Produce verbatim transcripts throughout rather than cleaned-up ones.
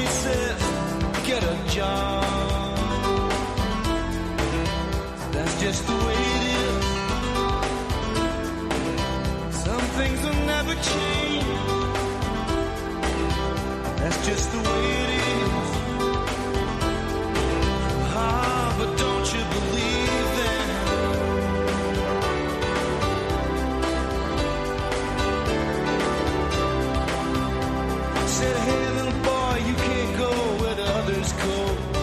says, get a job. That's just the way it is. Some things will never change. That's just the way it is. Ah, but don't you believe that? Said, hey little boy, you can't go where the others go.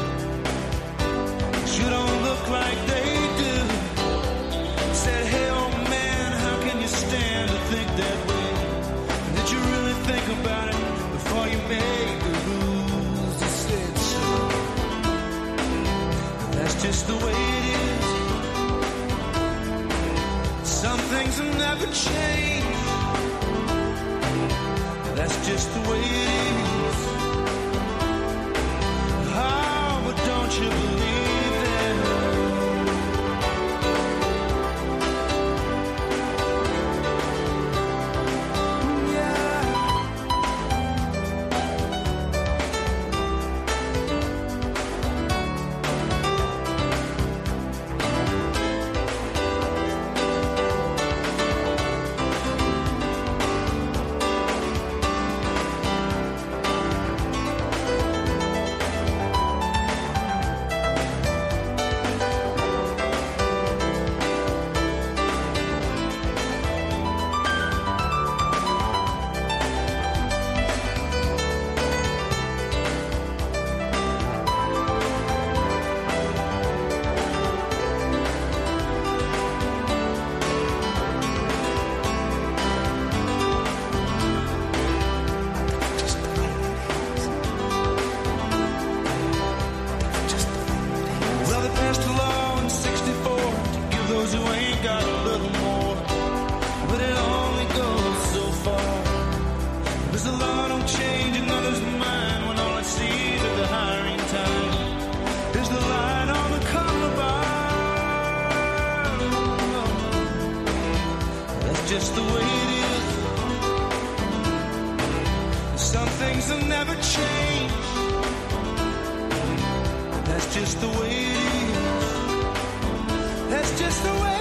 You don't look like they do. Said, hey old man, how can you stand to think that way? Did you really think about it before you made the rules? He said so. That's just the way it is. Some things will never change. That's just the way it is. Oh, but don't you believe that? Just the way it is. Some things will never change. That's just the way it is. That's just the way it is.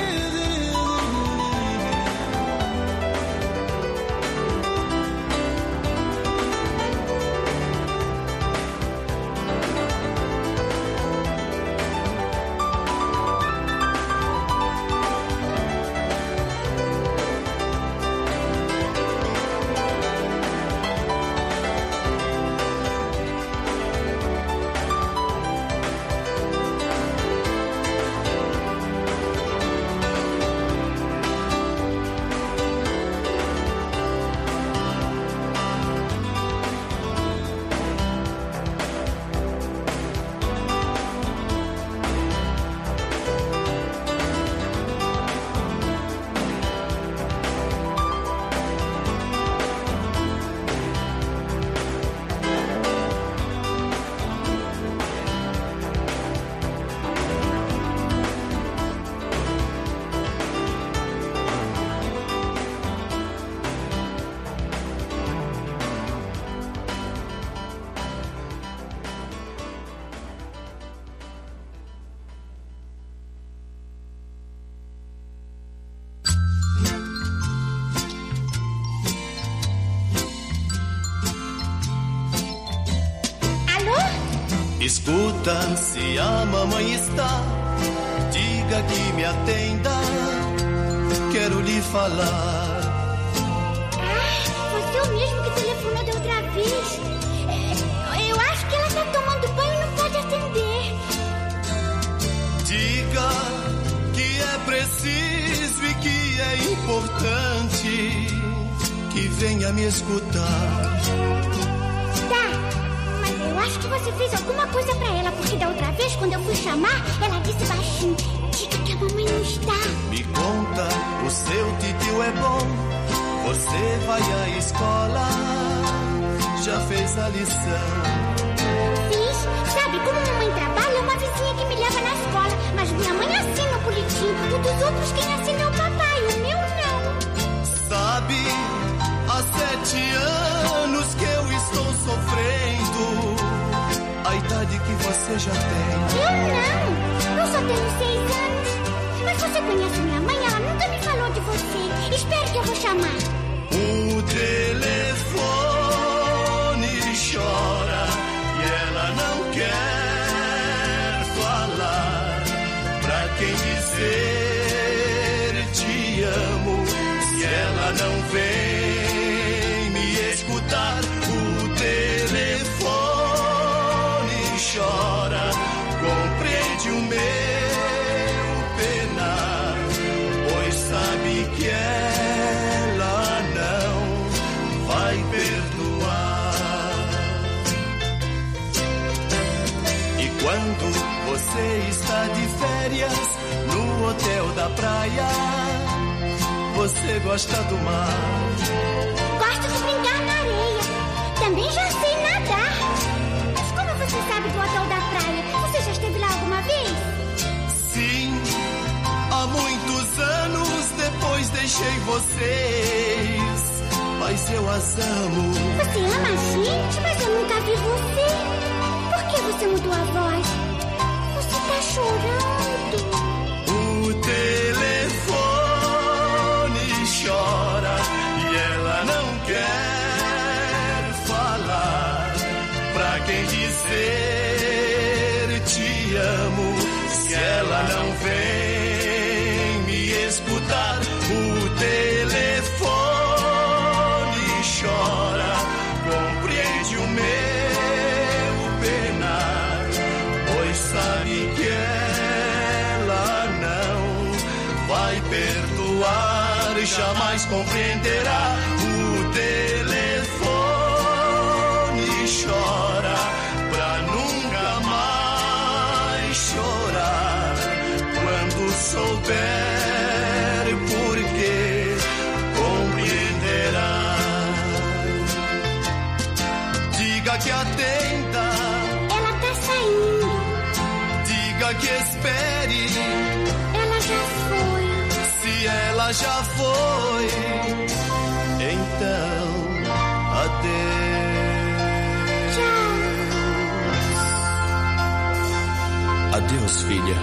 Escuta, se a mamãe está, diga que me atenda, quero lhe falar. Ah, você é o mesmo que telefonou da outra vez. Eu acho que ela está tomando banho e não pode atender. Diga que é preciso e que é importante que venha me escutar. Eu acho que você fez alguma coisa pra ela, porque da outra vez, quando eu fui chamar, ela disse baixinho, diga que a mamãe não está. Me conta, o seu titio é bom, você vai à escola, já fez a lição? Fiz, sabe, como mamãe trabalha, é uma vizinha que me leva na escola, mas minha mãe assina o boletim, o dos outros quem assina é o papai, o meu não. Sabe, há sete anos que eu estou sofrendo idade que você já tem. Eu não, eu só tenho seis anos. Mas você conhece minha mãe, ela nunca me falou de você. Espere que eu vou chamar. O telefone chora e ela não quer falar. Pra quem dizer te amo, se ela não vem me escutar. O telefone chora, compreende o meu penar, pois sabe que ela não vai perdoar. E quando você está de férias no hotel da praia, você gosta do mar. Gosto de brincar na areia. Também já sei nadar. Mas como você sabe do hotel da praia? Você já esteve lá alguma vez? Sim, há muitos anos depois deixei vocês, mas eu as amo. Você ama a gente, mas eu nunca vi você. Por que você mudou a voz? Você tá chorando. O telefone chora e ela não quer falar. Pra quem dizer te amo, se ela não vem me escutar. O telefone chora, compreende o meu penar, pois sabe que ela não vai perdoar e jamais compreenderá. O telefone chora pra nunca mais chorar. Quando souber por quê, compreenderá. Diga que atenda, Ela tá saindo. diga que espere. Ela já foi. Se ela já foi, então adeus. Tchau. Adeus, filha.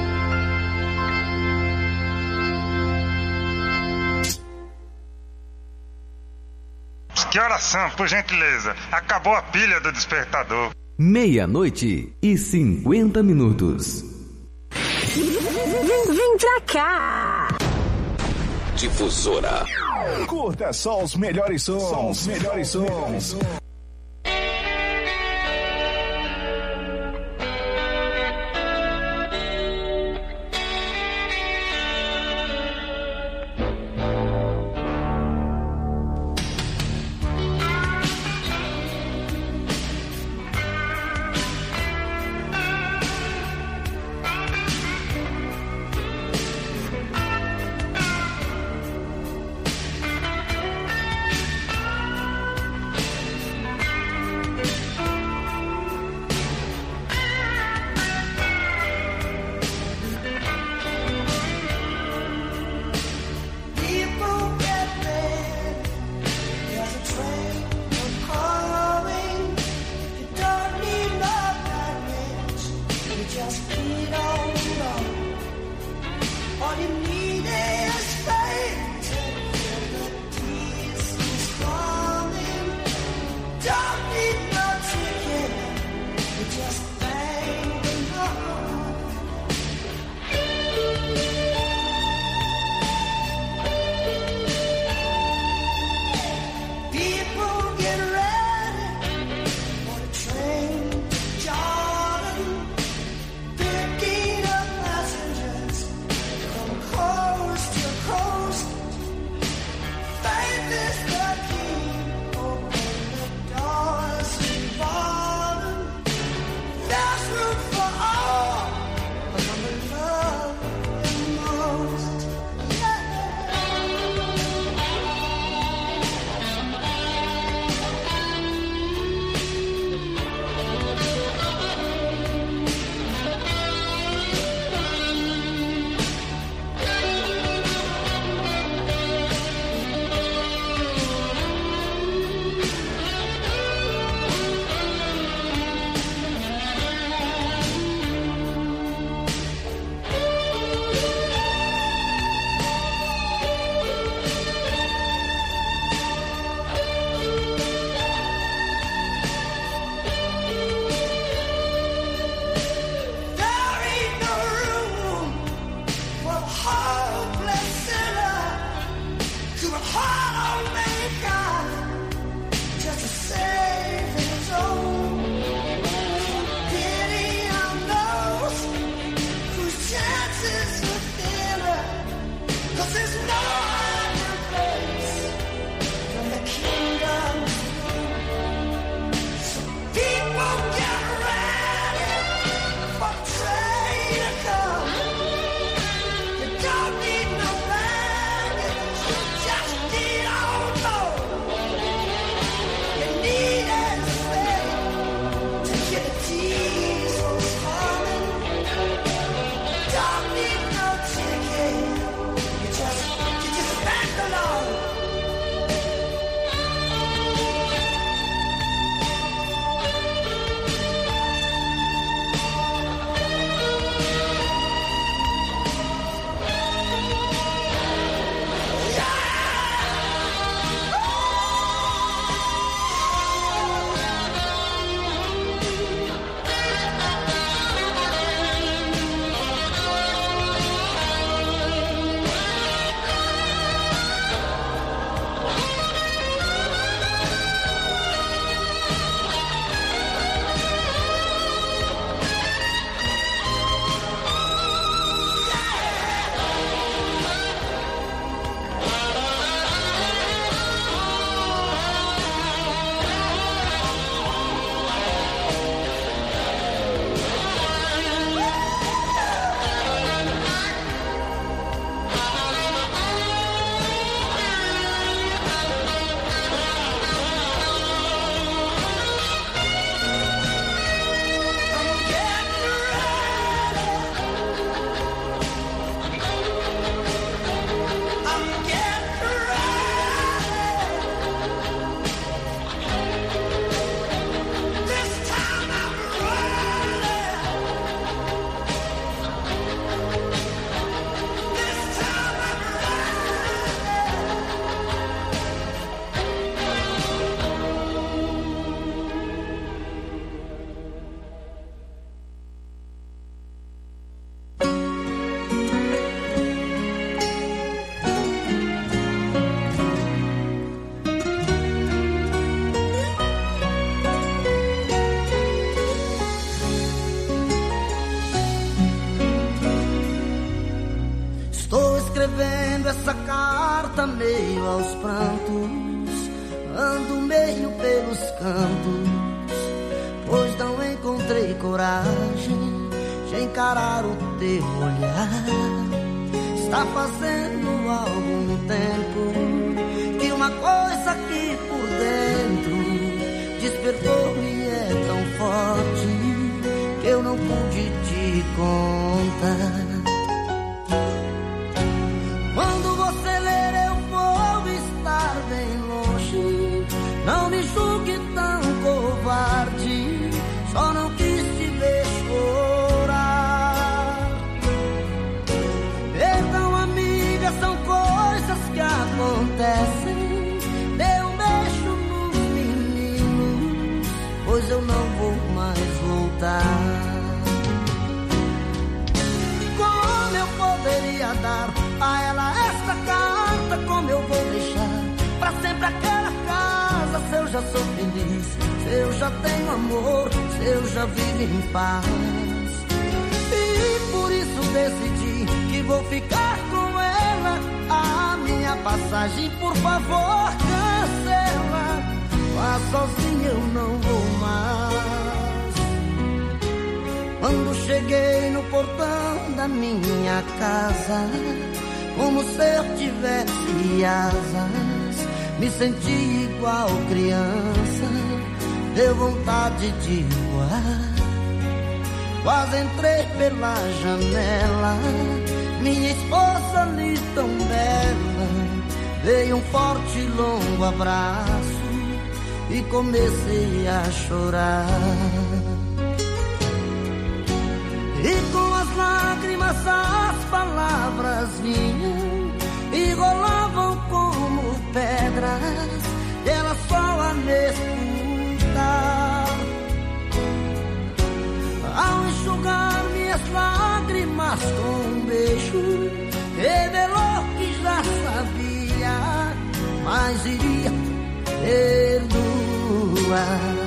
Que horas são, por gentileza? Acabou a pilha do despertador. Meia-noite e cinquenta minutos. Vem pra cá! Difusora. Curta só os melhores sons, os melhores sons. escrevendo essa carta meio aos prantos, ando meio pelos cantos, pois não encontrei coragem de encarar o teu olhar. Está fazendo algum tempo que uma coisa aqui por dentro despertou e é tão forte que eu não pude te contar. Quando você ler eu vou estar bem longe, não me julgue tão covarde, só não quis te ver chorar. Perdão, amiga, são coisas que acontecem, dê um beijo nos meninos, pois eu não vou mais voltar. Como eu poderia dar a ela esta carta, como eu vou deixar pra sempre aquela casa, se eu já sou feliz, se eu já tenho amor, se eu já vivo em paz. E por isso decidi que vou ficar com ela. A minha passagem, por favor, cancela, vá sozinha, eu não vou mais. Quando cheguei no portão da minha casa, como se eu tivesse asas, me senti igual criança, deu vontade de voar. Quase entrei pela janela, minha esposa ali tão bela, veio um forte e longo abraço e comecei a chorar. E com as lágrimas as palavras vinham e rolavam como pedras, e ela só a me escutar. Ao enxugar minhas lágrimas com um beijo, revelou que já sabia, mas iria perdoar.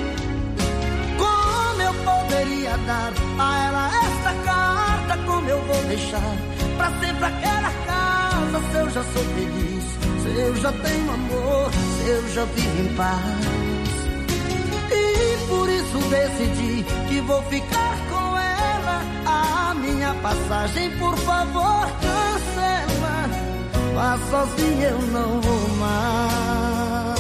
Como eu poderia dar a ela esta carta, como eu vou deixar pra sempre aquela casa, se eu já sou feliz, se eu já tenho amor, se eu já vivo em paz. E por isso decidi que vou ficar com ela. A minha passagem, por favor, cancela. Vá sozinha, eu não vou mais.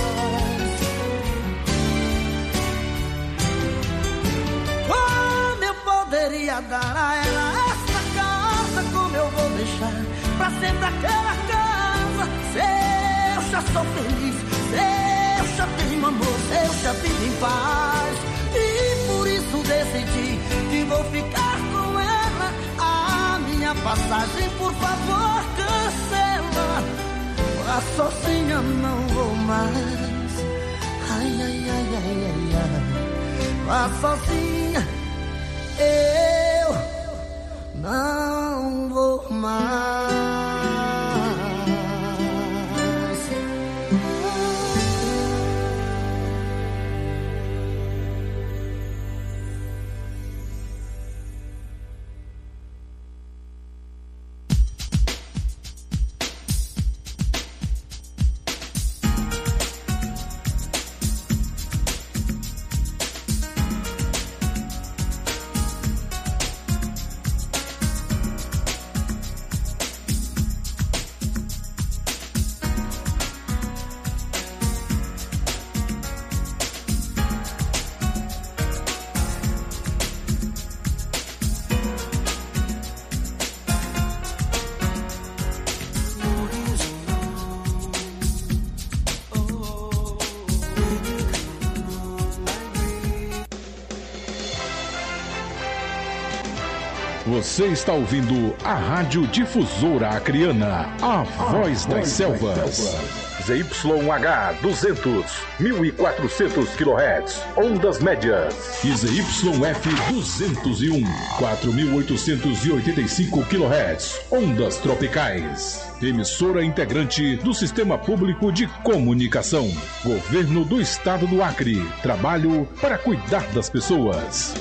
Como eu poderia dar a ela essa casa? Como eu vou deixar pra sempre aquela casa? Se eu já sou feliz, se eu já tenho amor, se eu já vivo em paz. E por isso decidi que vou ficar com ela. A minha passagem, por favor, cancela. Vá sozinha, não vou mais. Ai, ai, ai, ai, ai, ai. Vá sozinha, eu não vou mais. Você está ouvindo a Rádio Difusora Acreana, a, a voz, das, das selvas. Z Y H duzentos, mil e quatrocentos quilohertz, ondas médias. E Z Y F duzentos e um, quatro mil oitocentos e oitenta e cinco quilohertz, ondas tropicais. Emissora integrante do Sistema Público de Comunicação. Governo do Estado do Acre. Trabalho para cuidar das pessoas.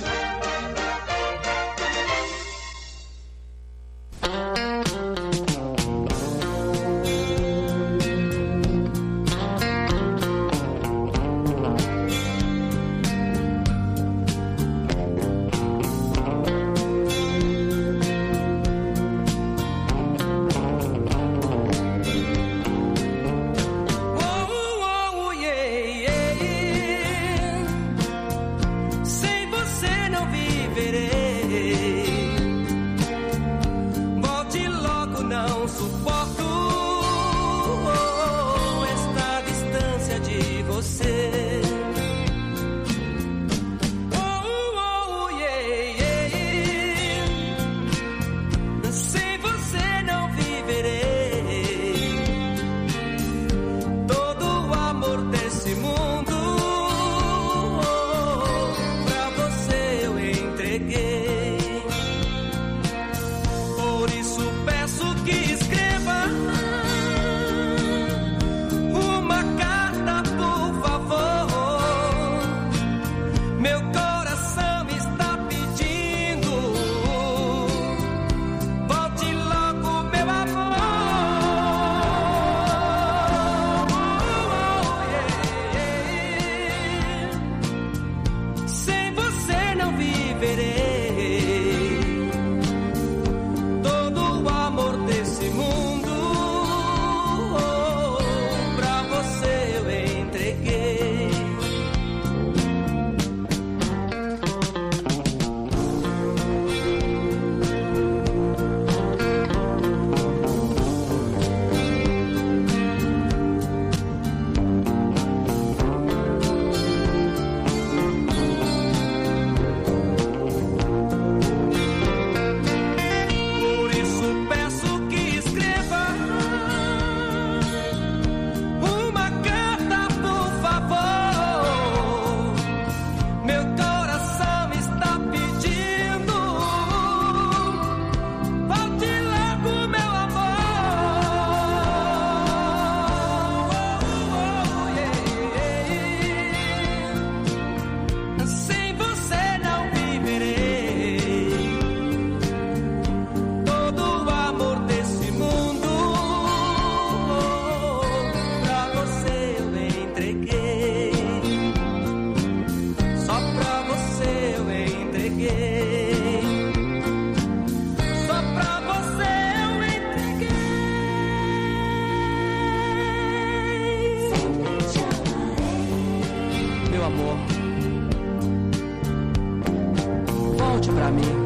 volte pra mim.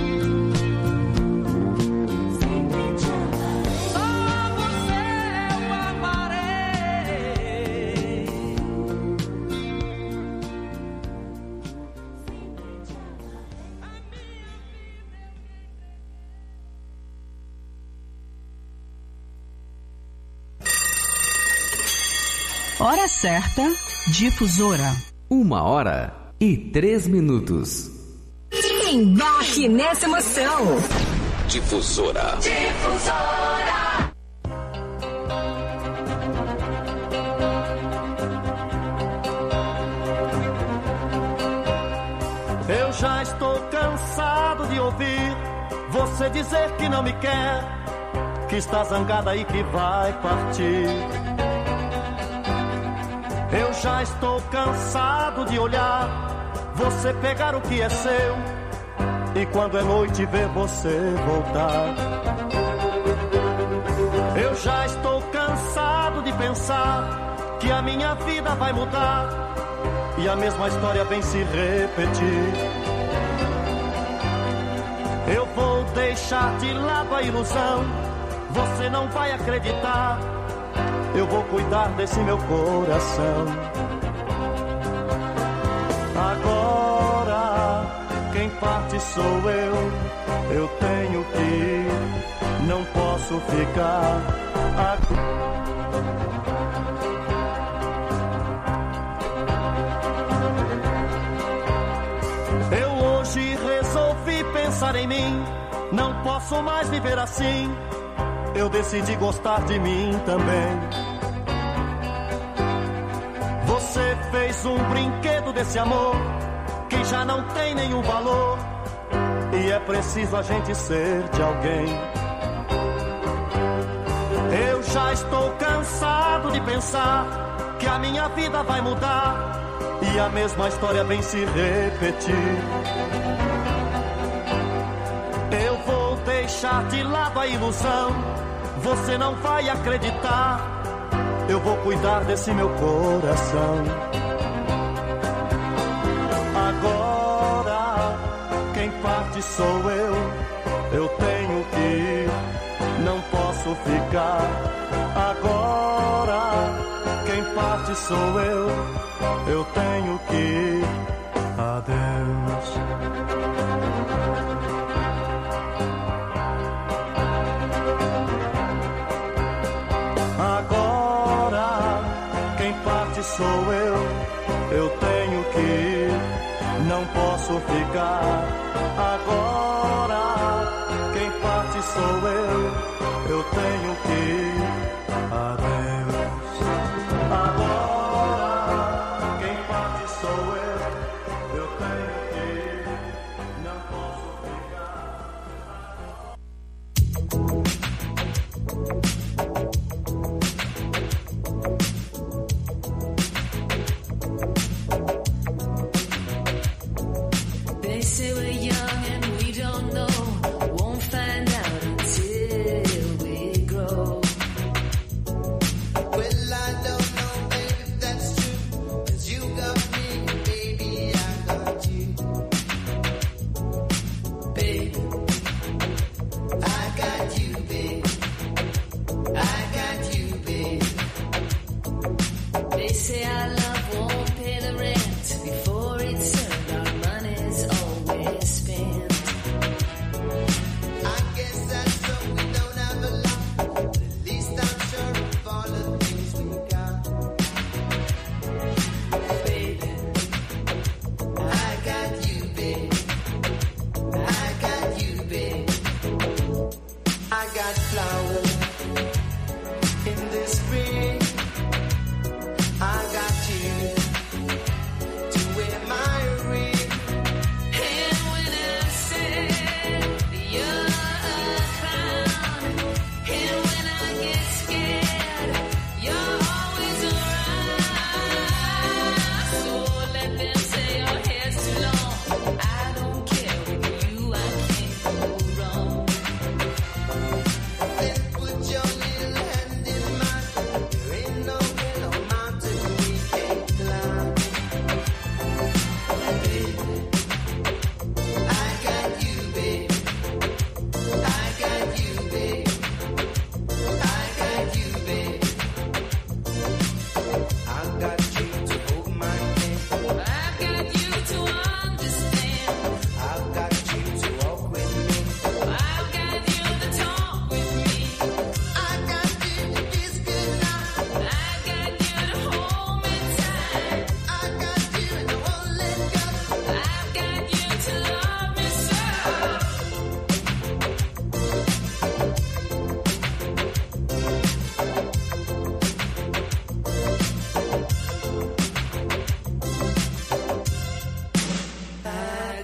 Hora certa, Difusora. Uma hora e três minutos. Embarque nessa emoção. Difusora. Difusora. Eu já estou cansado de ouvir você dizer que não me quer, que está zangada e que vai partir. Eu já estou cansado de olhar você pegar o que é seu e quando é noite ver você voltar. Eu já estou cansado de pensar que a minha vida vai mudar e a mesma história vem se repetir. Eu vou deixar de lado a ilusão, você não vai acreditar. Eu vou cuidar desse meu coração. Agora, quem parte sou eu. Eu tenho que ir, não posso ficar aqui. Eu hoje resolvi pensar em mim. Não posso mais viver assim. Eu decidi gostar de mim também. Você fez um brinquedo desse amor que já não tem nenhum valor e é preciso a gente ser de alguém. Eu já estou cansado de pensar que a minha vida vai mudar e a mesma história vem se repetir. Eu vou deixar de lado a ilusão, você não vai acreditar. Eu vou cuidar desse meu coração. Agora, quem parte sou eu. Eu tenho que ir, não posso ficar. Agora, quem parte sou eu. Eu tenho que ir. Adeus. Agora, quem parte sou eu. Eu tenho que ir, não posso ficar. Agora, quem parte sou eu. Eu tenho que ir. Adeus. Agora, quem parte sou eu. Eu tenho que ir, não posso ficar. They say we're young and we don't know. Won't find out until we grow. Well, I don't know, baby, if that's true. 'Cause you got me, baby, I got you. Babe, I got you, babe. I got you, babe. They say our love won't pay the rent before it's earned. Our money's always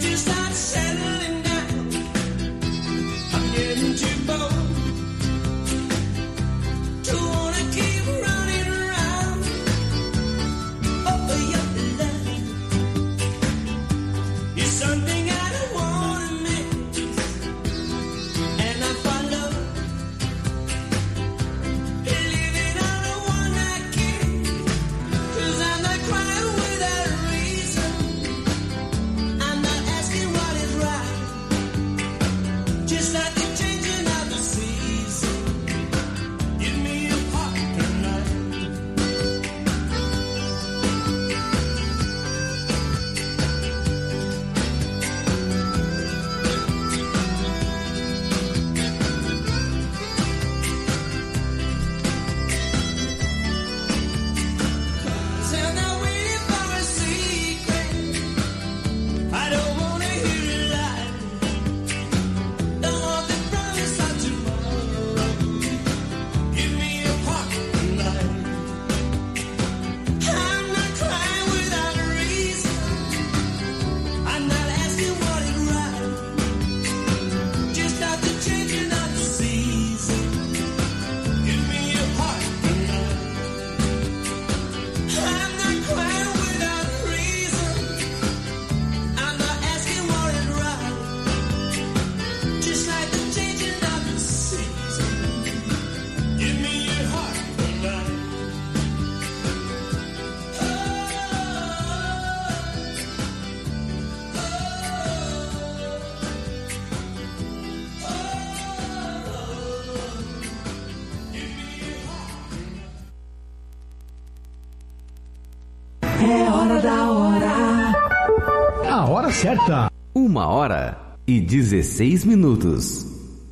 to start settling down. I'm getting too bold to wanna keep running around over your love. You're something I don't wanna miss, and I follow, living on a one-night kiss. 'Cause I'm not crying without a reason. I'm not asking what is right, just like the changing of the season. Give me your heart tonight. So I'm not waiting for a secret. I don't wanna hear a lie. Don't want the promise of tomorrow. Give me your heart tonight. I'm not crying without a reason. I'm not asking what is right, just like the changing of the season. Give me your heart tonight. I'm not crying without a reason. I'm not asking what is right, just like the changing of the season. Give me your heart tonight. É hora da hora. A hora certa. Uma hora e dezesseis minutos.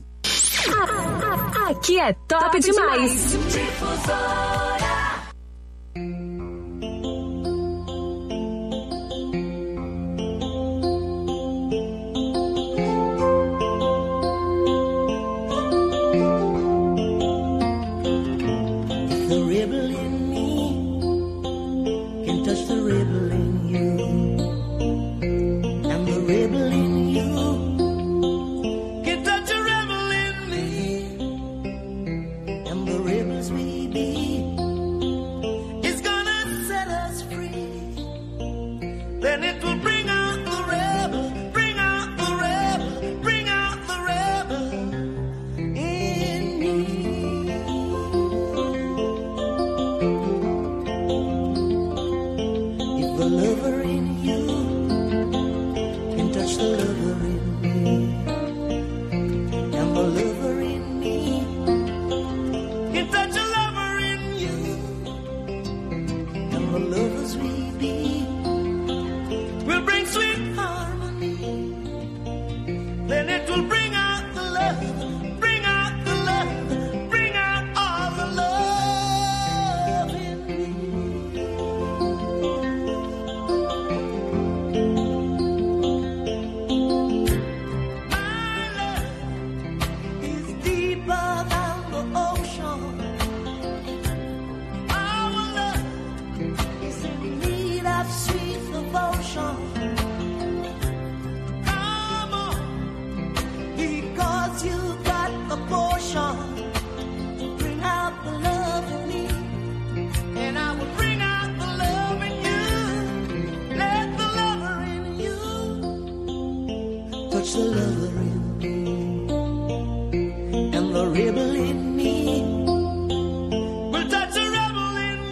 Aqui é top, demais. The rebel in me can touch the rebel in you, and the rebel in you can touch a rebel in me, and the rebels we be is gonna set us free. Then it will bring out the rebel, bring out the rebel, bring out the rebel in me. If the lover in you can touch the lover in me, and the lover in me can touch a lover in you, and the lovers we be will bring sweet harmony. Then it will bring out the love, bring out the love, bring out all the love in me. My love is deeper than the ocean. Our love is in need of sweet devotion. Come on, because you got the portion to bring out the love in me, and I will bring out the love in you. Let the lover in you touch the lover in me, and the rebel in me will touch the rebel in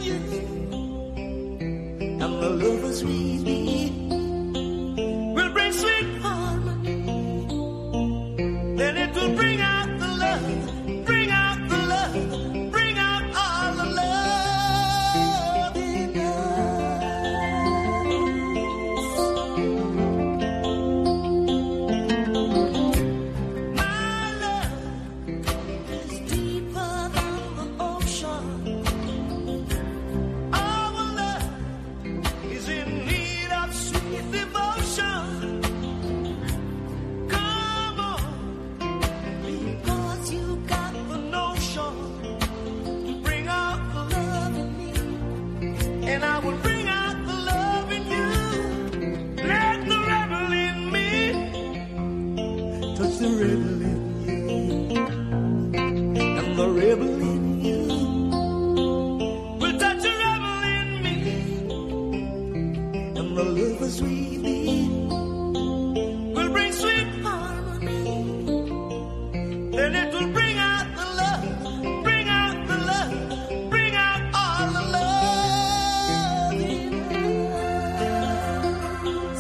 you, and the lovers we be will bring sweet harmony. Then it will bring out the love, bring out the love, bring out all the love in us. touch the rebel in you, and the rebel in you will touch the rebel in me, and the lovers within will bring sweet harmony. Then it will bring out the love, bring out the love, bring out all the love in us.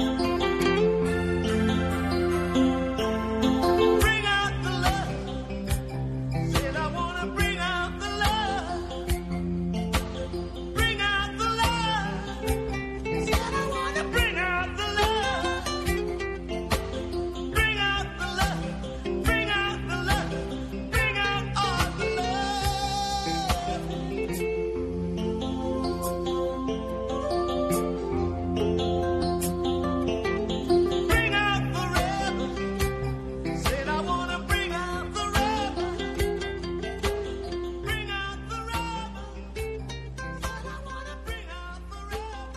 Bring out the love. Said I wanna bring out the love. Bring out the love. Said I wanna bring out the love. Bring out the love. Bring out the love. Bring out all the love. Bring out the rebel. Said I wanna bring out the rebel. Bring out the rebel. Said I wanna bring out the rebel.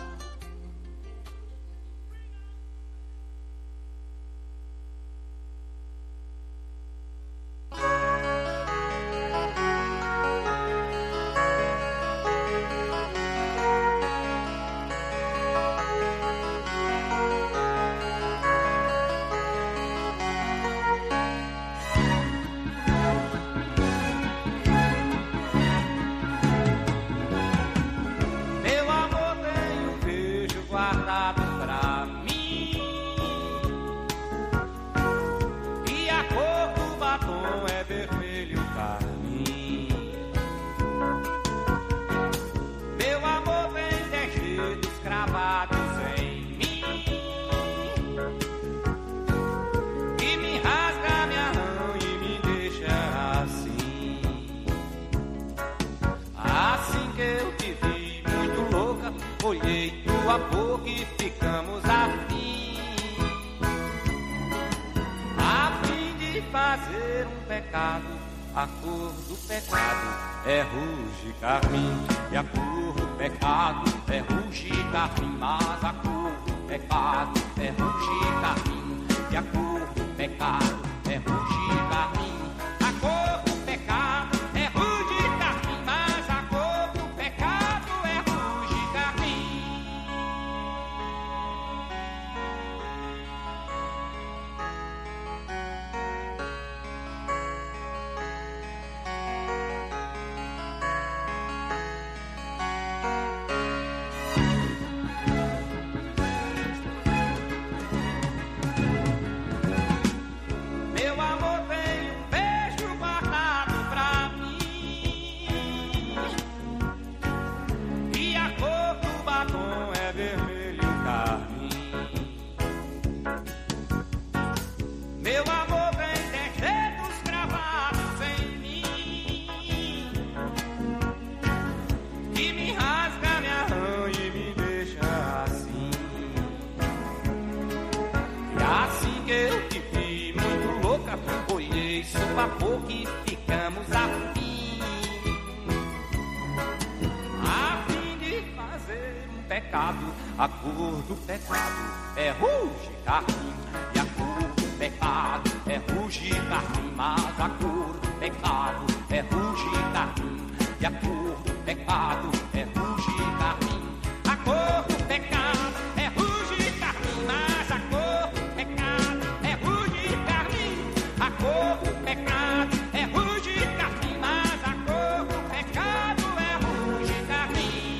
Meu amor tem um beijo guardado pra mim, e a cor do batom é vermelho carmim. Meu amor tem dez dedos cravados em mim, que me rasga, me arranha e me deixa assim. Assim que eu te vi muito louca, olhei tua boca e ficamos afim, a fim de fazer um pecado. A cor do pecado é ruge carmim, e a cor do pecado é ruge carmim, mas a cor do pecado é ruge carmim, e a cor do pecado é ruge carmim. A cor do pecado é ruge carmim, mas a cor do pecado é ruge carmim. Meu amor tem um beijo guardado pra mim, e a cor do batom é vermelho carmim. Meu amor tem dez dedos cravados em mim, que me rasga, me arranha e me deixa assim. E assim que eu te vi muito louca, olhei sua boca e ficamos afim, a fim de fazer um pecado. A cor do pecado é ruge carmim, e a cor do pecado é ruge carmim, mas a cor do pecado é ruge carmim, e a cor do pecado é ruge carmim. A cor do pecado é ruge carmim, mas a cor do pecado é ruge carmim. A cor do pecado é ruge carmim, mas a cor do pecado é ruge carmim.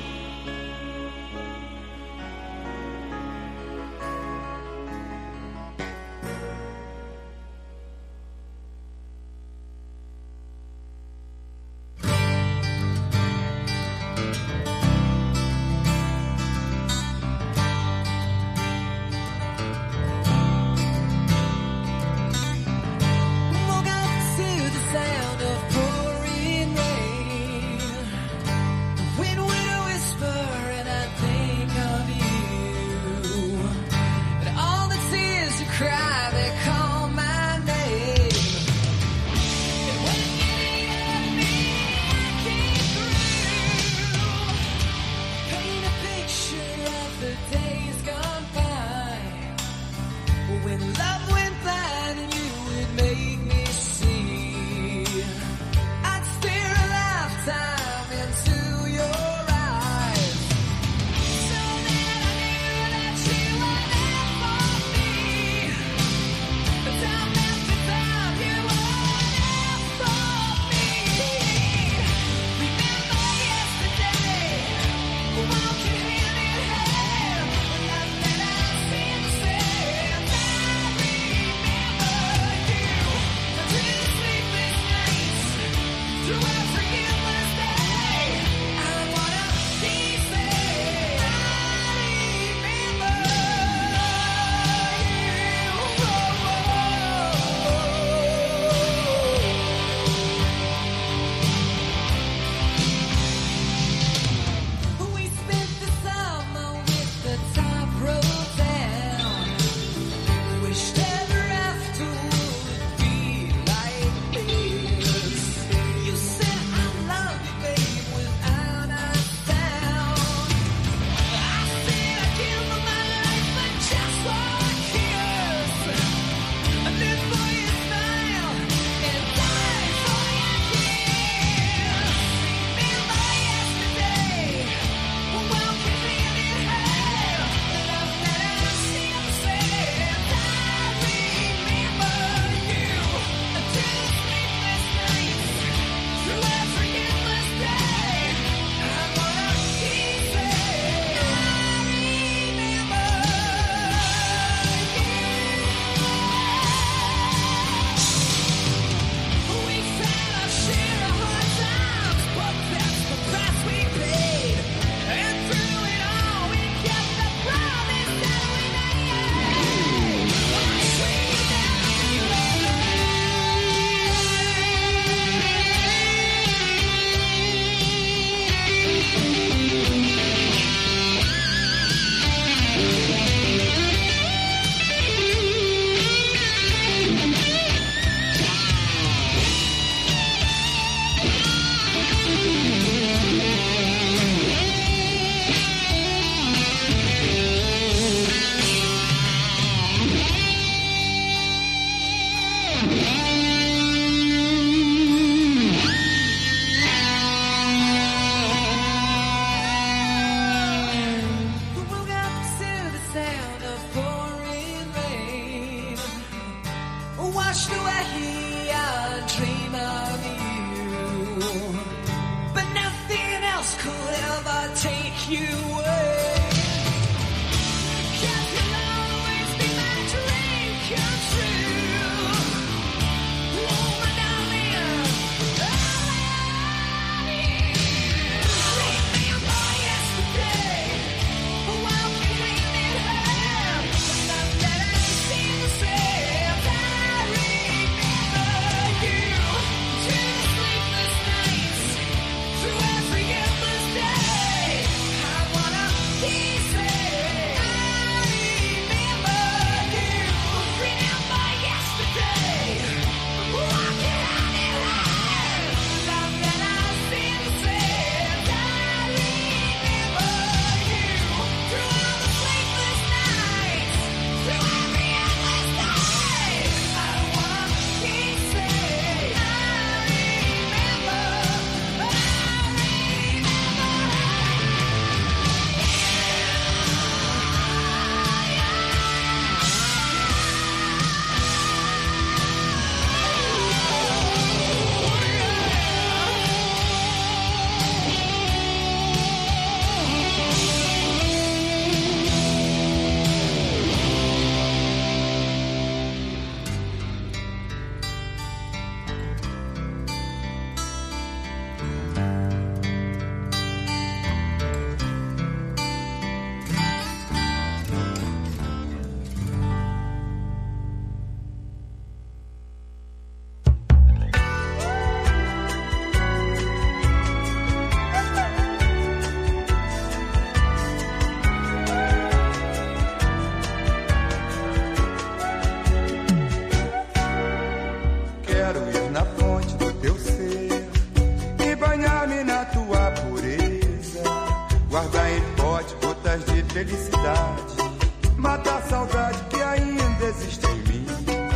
felicidade, matar a saudade que ainda existe em mim,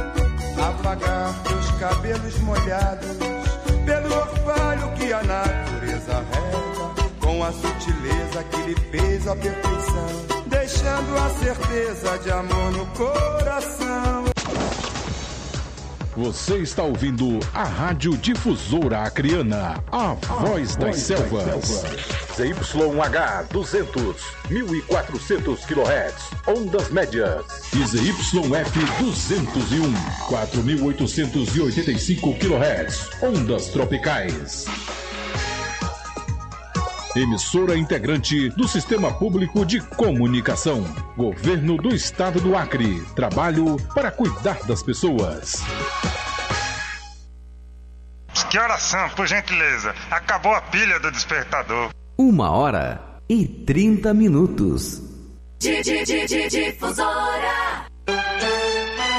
apagar teus cabelos molhados pelo orvalho que a natureza rega, com a sutileza que lhe fez a perfeição, deixando a certeza de amor no coração. Você está ouvindo a Rádio Difusora Acreana, a voz das selvas. Z Y H duzentos, mil e quatrocentos quilohertz, ondas médias. E Z Y F duzentos e um, quatro mil oitocentos e oitenta e cinco quilohertz, ondas tropicais. Emissora integrante do Sistema Público de Comunicação. Governo do Estado do Acre. Trabalho para cuidar das pessoas. Que horas são, por gentileza? Acabou a pilha do despertador. Uma hora e trinta minutos. Difusora.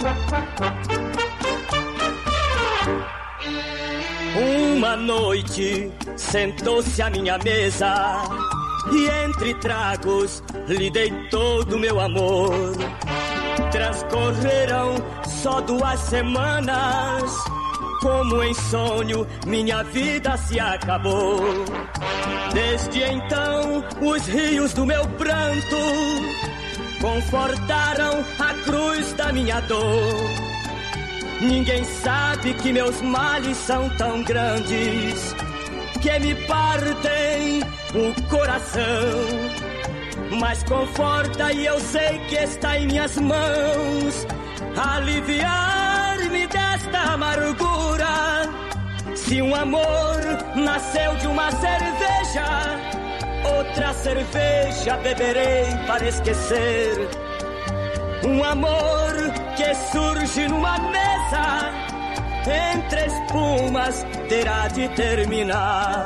Uma noite sentou-se à minha mesa e entre tragos lhe dei todo o meu amor. Transcorreram só duas semanas, como em sonho minha vida se acabou. Desde então os rios do meu pranto confortaram a cruz da minha dor. Ninguém sabe que meus males são tão grandes que me partem o coração. Mas conforta e eu sei que está em minhas mãos aliviar-me desta amargura. Se um amor nasceu de uma cerveja, outra cerveja beberei para esquecer. Um amor que surge numa mesa, entre espumas, terá de terminar.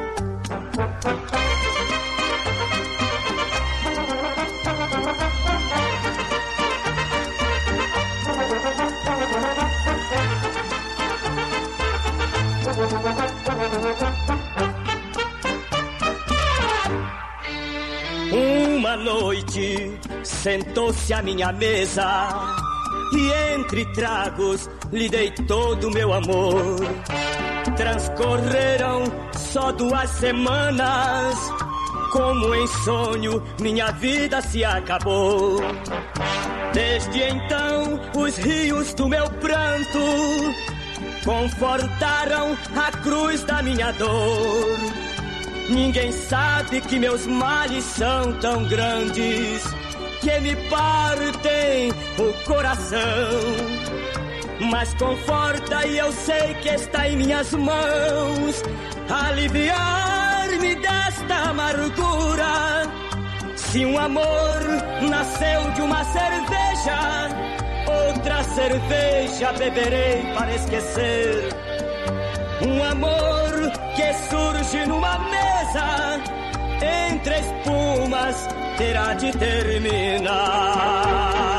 Uma noite sentou-se à minha mesa e entre tragos lhe dei todo o meu amor. Transcorreram só duas semanas, como em sonho minha vida se acabou. Desde então os rios do meu pranto confortaram a cruz da minha dor. Ninguém sabe que meus males são tão grandes que me partem o coração. Mas conforta e eu sei que está em minhas mãos aliviar-me desta amargura. Se um amor nasceu de uma cerveja, outra cerveja beberei para esquecer. Um amor que surge numa mesa, entre espumas, terá de terminar.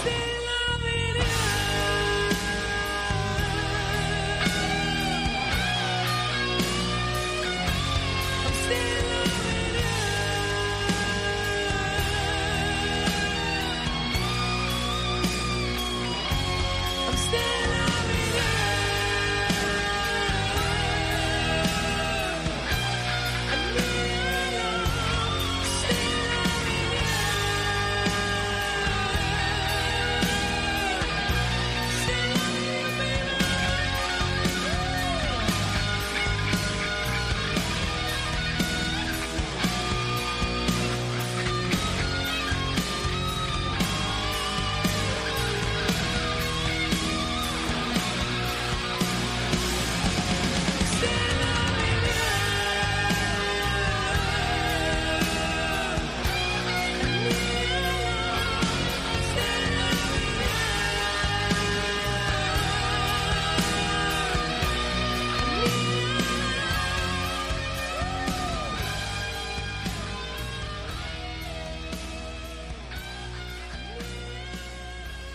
feel